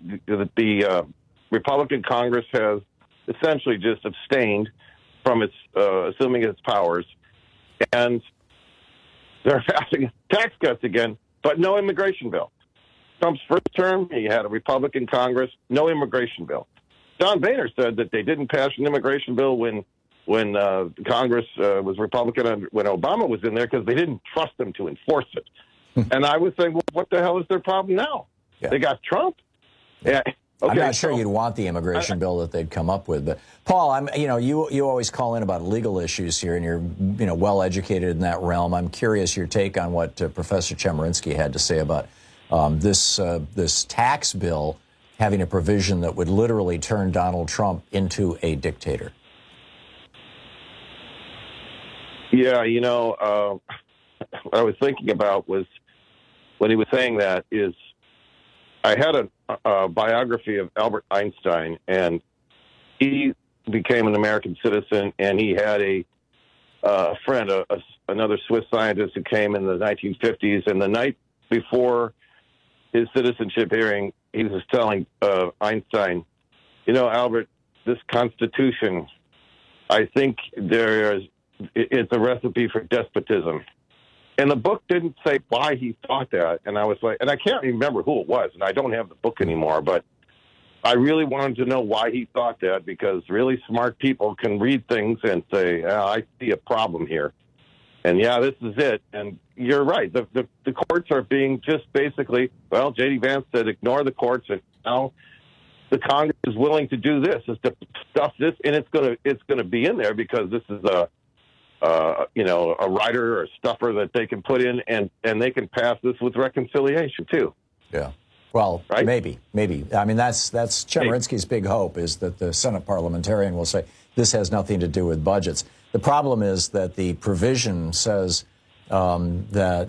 Republican Congress has essentially just abstained from its assuming its powers. And they're passing tax cuts again, but no immigration bill. Trump's first term, he had a Republican Congress, no immigration bill. John Boehner said that they didn't pass an immigration bill when Congress was Republican when Obama was in there because they didn't trust them to enforce it. And I was saying, well, what the hell is their problem now? Yeah. They got Trump. Yeah. Okay, I'm not sure you'd want the immigration bill that they'd come up with, but Paul, you always call in about legal issues here, and you're well educated in that realm. I'm curious your take on what Professor Chemerinsky had to say about this tax bill having a provision that would literally turn Donald Trump into a dictator. Yeah, what I was thinking about was when he was saying that is I had a biography of Albert Einstein, and he became an American citizen, and he had a friend, another Swiss scientist who came in the 1950s, and the night before his citizenship hearing, he was telling Einstein, Albert, this Constitution, I think it's a recipe for despotism. And the book didn't say why he thought that. And I was like, and I can't remember who it was, and I don't have the book anymore, but I really wanted to know why he thought that, because really smart people can read things and say, I see a problem here. And this is it. And you're right. The courts are being just basically, well, J.D. Vance said, ignore the courts. And now the Congress is willing to do this, is to stuff this, and it's going to be in there because this is a writer or a stuffer that they can put in, and they can pass this with reconciliation too. Yeah. Well, right? Maybe. I mean, that's Chemerinsky's big hope, is that the Senate parliamentarian will say this has nothing to do with budgets. The problem is that the provision says that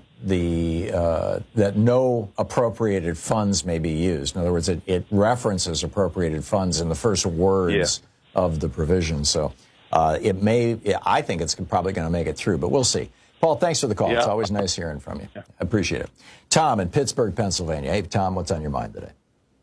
no appropriated funds may be used. In other words, it references appropriated funds in the first words of the provision. So I think it's probably going to make it through, but we'll see. Paul, thanks for the call. It's always nice hearing from you. I appreciate it. Tom in Pittsburgh, Pennsylvania. Hey, Tom, what's on your mind today?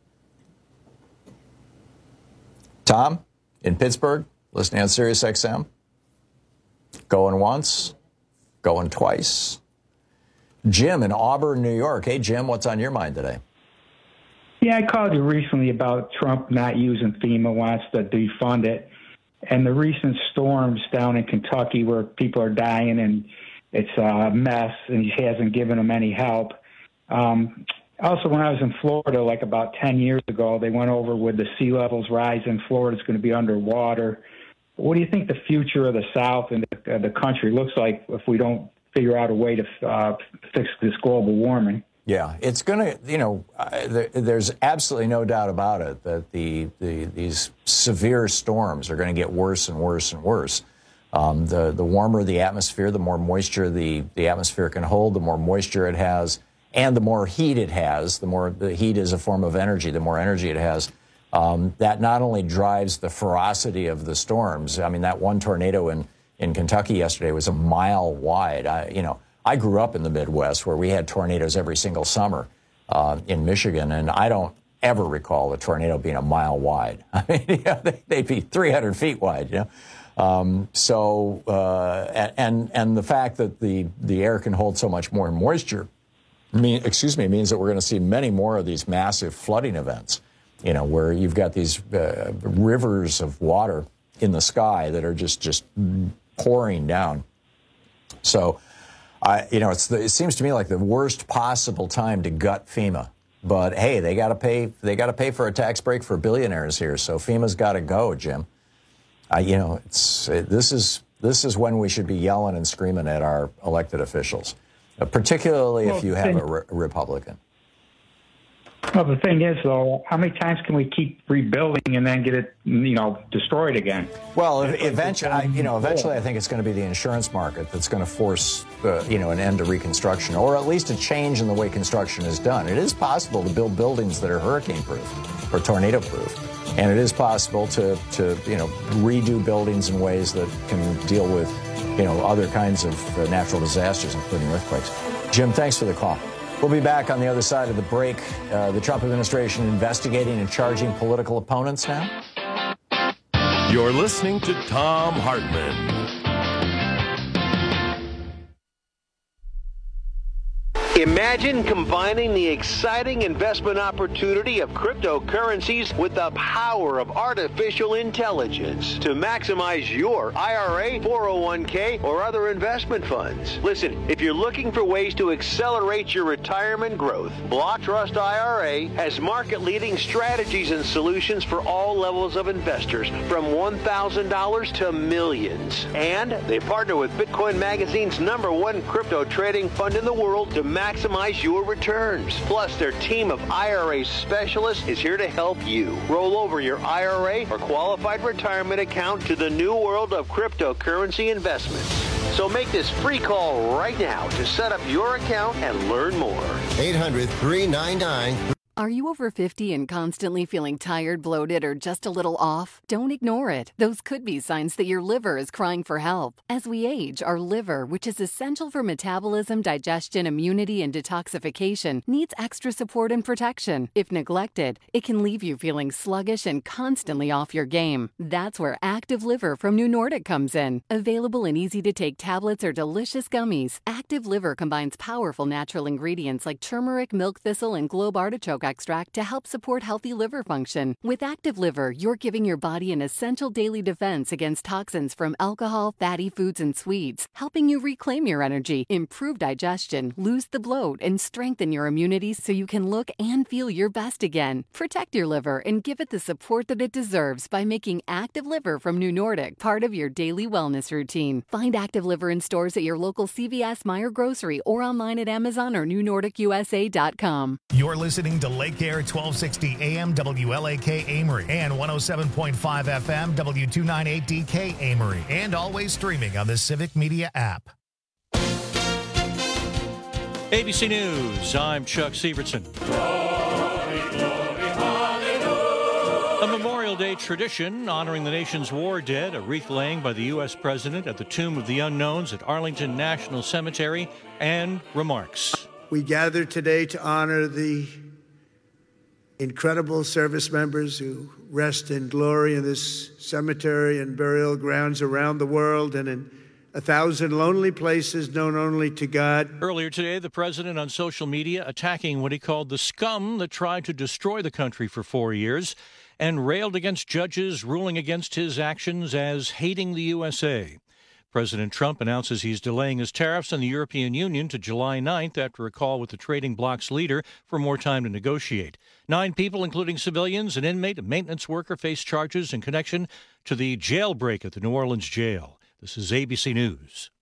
Tom in Pittsburgh, listening on Sirius XM. Going once, going twice. Jim in Auburn, New York. Hey, Jim, what's on your mind today? Yeah, I called you recently about Trump not using FEMA, wants to defund it. And the recent storms down in Kentucky where people are dying and it's a mess, and he hasn't given them any help. Also, when I was in Florida, like about 10 years ago, they went over with the sea levels rising, Florida's going to be underwater. What do you think the future of the South and the country looks like if we don't figure out a way to fix this global warming? Yeah, it's going to, there's absolutely no doubt about it that these severe storms are going to get worse and worse and worse. The warmer the atmosphere, the more moisture the atmosphere can hold, the more moisture it has, and the more heat it has. The heat is a form of energy, the more energy it has. That not only drives the ferocity of the storms. I mean, that one tornado in Kentucky yesterday was a mile wide. I grew up in the Midwest where we had tornadoes every single summer in Michigan, and I don't ever recall a tornado being a mile wide. I mean, they'd be 300 feet wide, and the fact that the air can hold so much more moisture, means that we're going to see many more of these massive flooding events, where you've got these rivers of water in the sky that are just pouring down. So, it seems to me like the worst possible time to gut FEMA. But hey, they got to pay. They got to pay for a tax break for billionaires here. So FEMA's got to go, Jim. This is when we should be yelling and screaming at our elected officials, particularly if you have a Republican. Well, the thing is, though, how many times can we keep rebuilding and then get it, destroyed again? Well, eventually, I think it's going to be the insurance market that's going to force, an end to reconstruction, or at least a change in the way construction is done. It is possible to build buildings that are hurricane-proof or tornado-proof, and it is possible to redo buildings in ways that can deal with, other kinds of natural disasters, including earthquakes. Jim, thanks for the call. We'll be back on the other side of the break. The Trump administration investigating and charging political opponents now. You're listening to Thom Hartmann. Imagine combining the exciting investment opportunity of cryptocurrencies with the power of artificial intelligence to maximize your IRA, 401k, or other investment funds. Listen, if you're looking for ways to accelerate your retirement growth, Block Trust IRA has market-leading strategies and solutions for all levels of investors, from $1,000 to millions. And they partner with Bitcoin Magazine's #1 crypto trading fund in the world to maximize your returns. Plus, their team of IRA specialists is here to help you roll over your IRA or qualified retirement account to the new world of cryptocurrency investments. So make this free call right now to set up your account and learn more. 800-399 Are you over 50 and constantly feeling tired, bloated, or just a little off? Don't ignore it. Those could be signs that your liver is crying for help. As we age, our liver, which is essential for metabolism, digestion, immunity, and detoxification, needs extra support and protection. If neglected, it can leave you feeling sluggish and constantly off your game. That's where Active Liver from New Nordic comes in. Available in easy-to-take tablets or delicious gummies, Active Liver combines powerful natural ingredients like turmeric, milk thistle, and globe artichoke extract to help support healthy liver function. With Active Liver, you're giving your body an essential daily defense against toxins from alcohol, fatty foods, and sweets, helping you reclaim your energy, improve digestion, lose the bloat, and strengthen your immunity so you can look and feel your best again. Protect your liver and give it the support that it deserves by making Active Liver from New Nordic part of your daily wellness routine. Find Active Liver in stores at your local CVS, Meijer Grocery, or online at Amazon or newnordicusa.com. You're listening to Lake Air 1260 AM WLAK Amory and 107.5 FM W298DK Amory, and always streaming on the Civic Media app. ABC News, I'm Chuck Sievertson. A Memorial Day tradition honoring the nation's war dead, a wreath laying by the U.S. President at the Tomb of the Unknowns at Arlington National Cemetery, and remarks. We gather today to honor the incredible service members who rest in glory in this cemetery and burial grounds around the world and in 1,000 lonely places known only to God. Earlier today, the president on social media attacking what he called the scum that tried to destroy the country for 4 years and railed against judges ruling against his actions as hating the USA. President Trump announces he's delaying his tariffs on the European Union to July 9th after a call with the trading bloc's leader for more time to negotiate. 9 people, including civilians, an inmate, a maintenance worker, face charges in connection to the jailbreak at the New Orleans jail. This is ABC News.